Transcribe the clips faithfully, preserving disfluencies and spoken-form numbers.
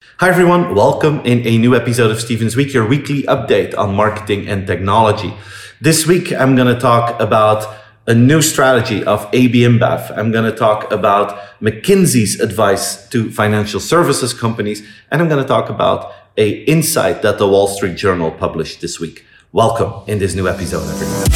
Hi everyone, welcome in a new episode of Stephen's Week, your weekly update on marketing and technology. This week I'm going to talk about a new strategy of A B InBev. I'm going to talk about McKinsey's advice to financial services companies, and I'm going to talk about a insight that the Wall Street Journal published this week. Welcome in this new episode, everyone.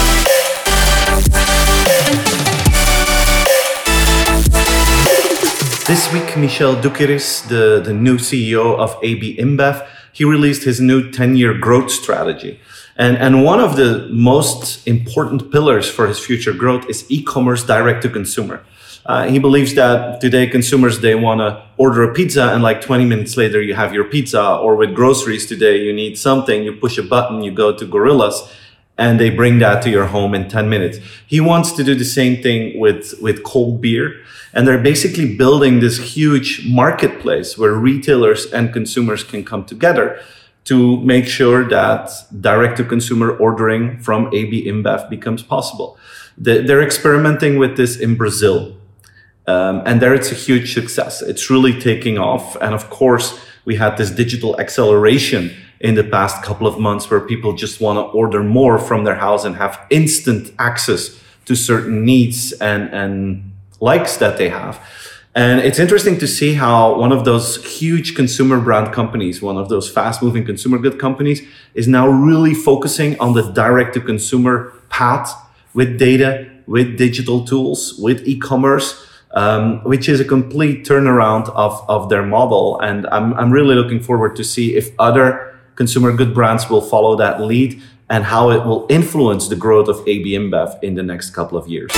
This week, Michel Doukeris, the, the new C E O of A B InBev, he released his new ten-year growth strategy. And, and one of the most important pillars for his future growth is e-commerce direct-to-consumer. Uh, he believes that today consumers, they want to order a pizza and like twenty minutes later you have your pizza. Or with groceries today, you need something, you push a button, you go to Gorillas, and they bring that to your home in ten minutes. He wants to do the same thing with, with cold beer. And they're basically building this huge marketplace where retailers and consumers can come together to make sure that direct-to-consumer ordering from A B InBev becomes possible. They're experimenting with this in Brazil. Um, and there it's a huge success. It's really taking off. And of course, we had this digital acceleration in the past couple of months where people just want to order more from their house and have instant access to certain needs and, and likes that they have. And it's interesting to see how one of those huge consumer brand companies, one of those fast-moving consumer good companies, is now really focusing on the direct-to-consumer path with data, with digital tools, with e-commerce, um, which is a complete turnaround of, of their model. And I'm, I'm really looking forward to see if other consumer good brands will follow that lead and how it will influence the growth of A B InBev in the next couple of years.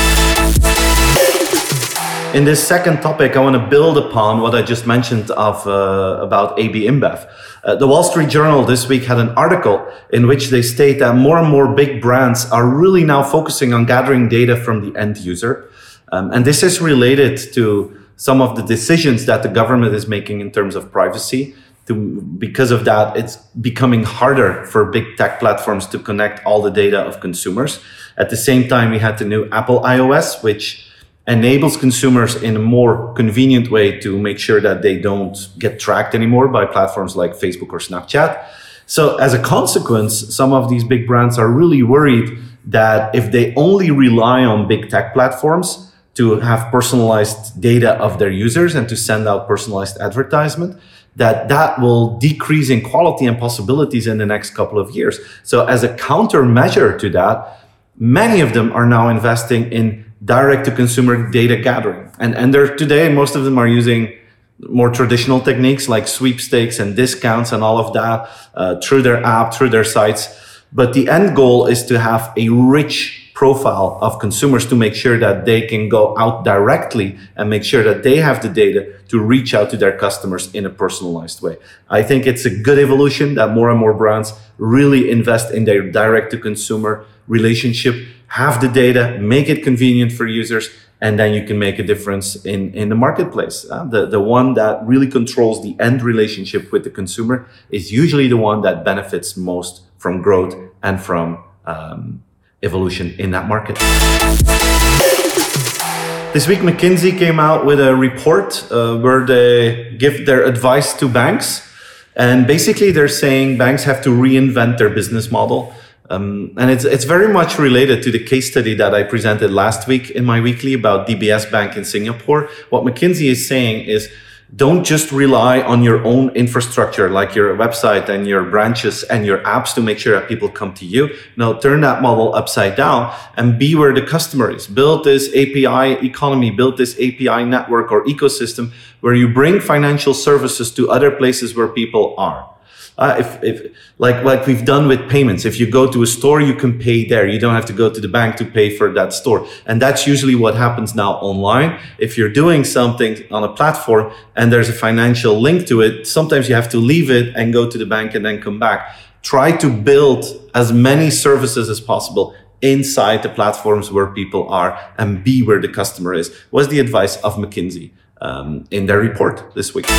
In this second topic, I want to build upon what I just mentioned of uh, about A B InBev. Uh, the Wall Street Journal this week had an article in which they state that more and more big brands are really now focusing on gathering data from the end user. Um, and this is related to some of the decisions that the government is making in terms of privacy. To, because of that, it's becoming harder for big tech platforms to connect all the data of consumers. At the same time, we had the new Apple iOS, which enables consumers in a more convenient way to make sure that they don't get tracked anymore by platforms like Facebook or Snapchat. So as a consequence, some of these big brands are really worried that if they only rely on big tech platforms to have personalized data of their users and to send out personalized advertisement, that that will decrease in quality and possibilities in the next couple of years. So as a countermeasure to that, many of them are now investing in direct-to-consumer data gathering. And, and they're, today, most of them are using more traditional techniques like sweepstakes and discounts and all of that uh, through their app, through their sites. But the end goal is to have a rich profile of consumers to make sure that they can go out directly and make sure that they have the data to reach out to their customers in a personalized way. I think it's a good evolution that more and more brands really invest in their direct-to-consumer relationship, have the data, make it convenient for users, and then you can make a difference in, in the marketplace. Uh, the, the one that really controls the end relationship with the consumer is usually the one that benefits most from growth and from um, evolution in that market. This week, McKinsey came out with a report uh, where they give their advice to banks. And basically, they're saying banks have to reinvent their business model. Um, and it's it's very much related to the case study that I presented last week in my weekly about D B S Bank in Singapore. What McKinsey is saying is, don't just rely on your own infrastructure, like your website and your branches and your apps to make sure that people come to you. No, turn that model upside down and be where the customer is. Build this A P I economy, build this A P I network or ecosystem where you bring financial services to other places where people are. Uh, if, if like like we've done with payments, if you go to a store, you can pay there. You don't have to go to the bank to pay for that store. And that's usually what happens now online. If you're doing something on a platform and there's a financial link to it, sometimes you have to leave it and go to the bank and then come back. Try to build as many services as possible inside the platforms where people are and be where the customer is, was the advice of McKinsey um, in their report this week.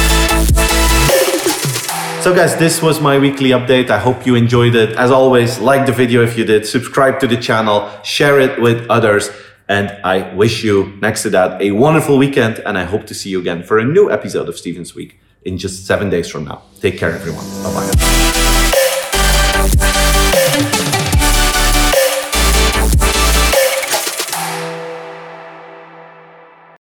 So guys, this was my weekly update. I hope you enjoyed it. As always, like the video if you did, subscribe to the channel, share it with others, and I wish you, next to that, a wonderful weekend, and I hope to see you again for a new episode of Stephen's Week in just seven days from now. Take care, everyone. Bye-bye.